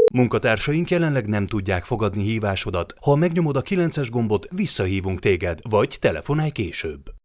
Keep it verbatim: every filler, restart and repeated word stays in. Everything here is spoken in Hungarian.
Munkatársaink jelenleg nem tudják fogadni hívásodat. Ha megnyomod a kilences gombot, visszahívunk téged, vagy telefonálj később.